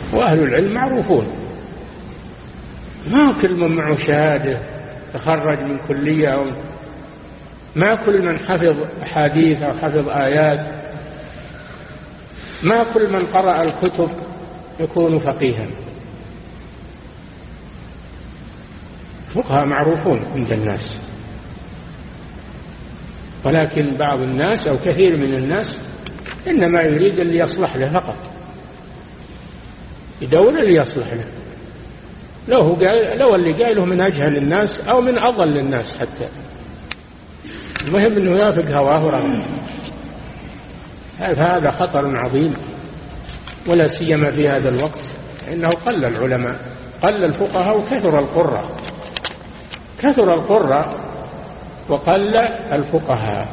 وأهل العلم معروفون، ما كل من معه شهادة تخرج من كلية، ما كل من حفظ أحاديث أو حفظ آيات، ما كل من قرأ الكتب يكون فقيها. فقهاء معروفون عند الناس، ولكن بعض الناس أو كثير من الناس إنما يريد اللي يصلح له فقط، يدور اللي يصلح له، لو اللي قايله من أجهل الناس أو من أضل الناس حتى، المهم أنه يوافق هواه ورغبته. هذا خطر عظيم، ولا سيما في هذا الوقت، إنه قل العلماء، قل الفقهاء وكثر القراء، كثر القراء وقل الفقهاء.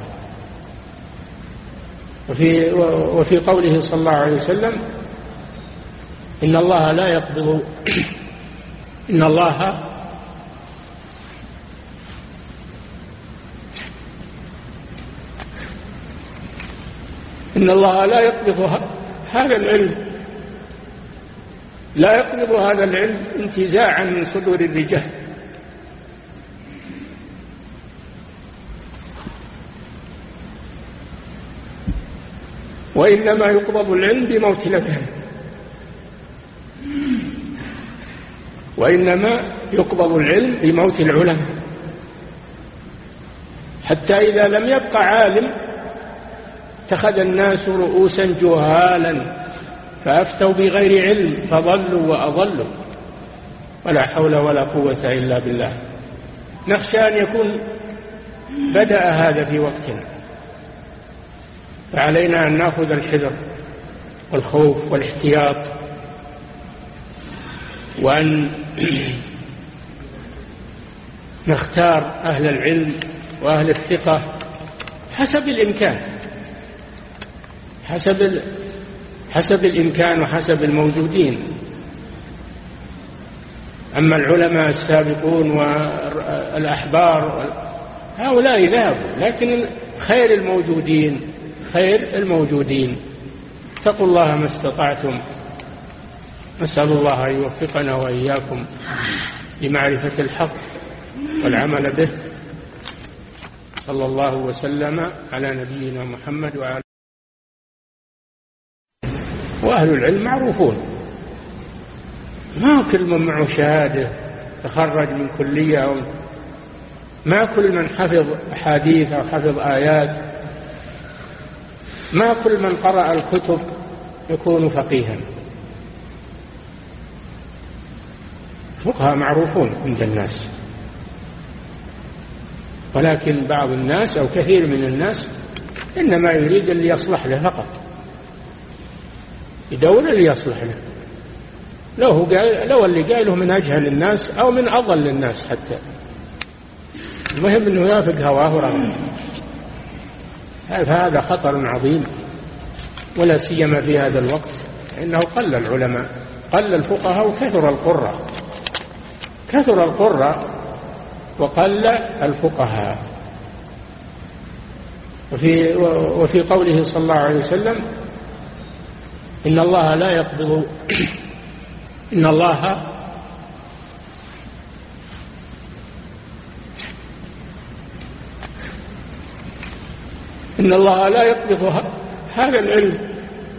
وفي قوله صلى الله عليه وسلم: إن الله لا يقبض إن الله لا يقبض هذا العلم، لا يقبض هذا العلم انتزاعا من صدور الرجال، وإنما يقبض العلم بموت الأبهام، وإنما يقبض العلم بموت العلماء، حتى إذا لم يبق عالم اتخذ الناس رؤوسا جهالا فأفتوا بغير علم فضلوا وأضلوا، ولا حول ولا قوة إلا بالله. نخشى أن يكون بدأ هذا في وقتنا، فعلينا أن نأخذ الحذر والخوف والاحتياط، وأن نختار أهل العلم وأهل الثقة حسب الإمكان، حسب الإمكان وحسب الموجودين. أما العلماء السابقون والأحبار هؤلاء ذهبوا، لكن خير الموجودين اتقوا الله ما استطعتم. نسأل الله أن يوفقنا وإياكم لمعرفة الحق والعمل به. صلى الله وسلم على نبينا محمد وعلى وأهل العلم معروفون، ما كل من معه شهادة تخرج من كلية، ما كل من حفظ أحاديث أو حفظ آيات، ما كل من قرأ الكتب يكون فقيها. فقهاء معروفون عند الناس، ولكن بعض الناس أو كثير من الناس إنما يريد اللي يصلح له فقط، يدور اللي يصلح له، لو اللي قايله من أجهل الناس أو من أضل الناس حتى، المهم أنه يوافق هواه ورغبته. هذا خطر عظيم، ولا سيما في هذا الوقت، إنه قل العلماء، قل الفقهاء وكثر القراء، كثر القراء وقل الفقهاء. وفي قوله صلى الله عليه وسلم: إن الله لا يقبض إن الله لا يقبض هذا العلم،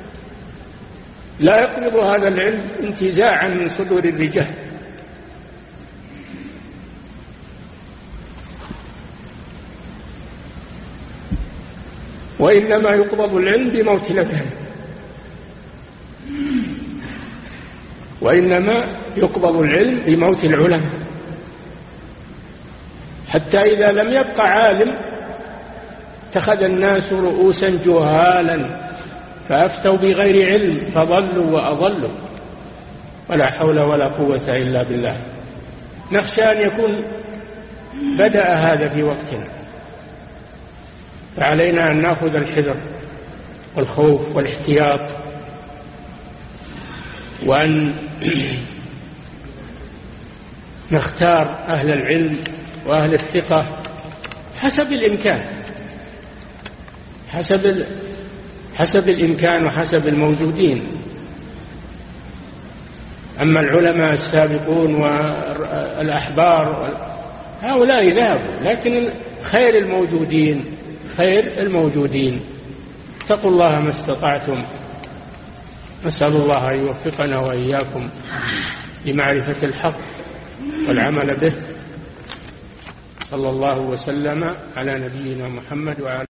لا يقبض هذا العلم انتزاعا من صدور الرجال، وإنما يقبض العلم بموت الأبهام، وإنما يقبض العلم بموت العلماء، حتى إذا لم يبق عالم اتخذ الناس رؤوسا جهالا فأفتوا بغير علم فضلوا وأضلوا، ولا حول ولا قوة إلا بالله. نخشى أن يكون بدأ هذا في وقتنا، فعلينا أن نأخذ الحذر والخوف والاحتياط، وأن نختار أهل العلم وأهل الثقة حسب الإمكان، حسب الإمكان وحسب الموجودين. أما العلماء السابقون والأحبار هؤلاء ذهبوا، لكن خير الموجودين اتقوا الله ما استطعتم. نسأل الله أن يوفقنا وإياكم لمعرفة الحق والعمل به. صلى الله وسلم على نبينا محمد وعلى